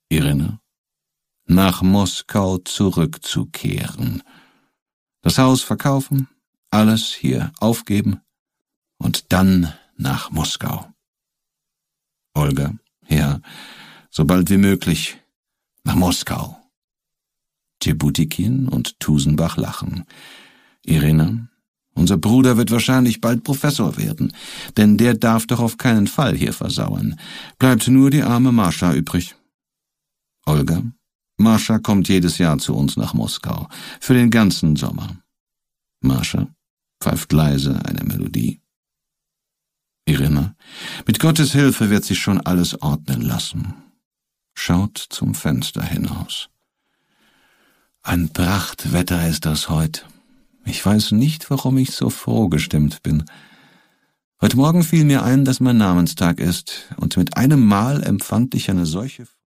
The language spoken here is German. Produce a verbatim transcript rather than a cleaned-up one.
Irina: Nach Moskau zurückzukehren. Das Haus verkaufen, alles hier aufgeben und dann nach Moskau. Olga: Ja, so bald wie möglich nach Moskau. Tschebutikin und Tusenbach lachen. Irina: Unser Bruder wird wahrscheinlich bald Professor werden, denn der darf doch auf keinen Fall hier versauern. Bleibt nur die arme Mascha übrig. Olga: Mascha kommt jedes Jahr zu uns nach Moskau, für den ganzen Sommer. Mascha pfeift leise eine Melodie. Irina: Mit Gottes Hilfe wird sich schon alles ordnen lassen. Schaut zum Fenster hinaus. Ein Prachtwetter ist das heute. Ich weiß nicht, warum ich so froh gestimmt bin. Heute Morgen fiel mir ein, dass mein Namenstag ist, und mit einem Mal empfand ich eine solche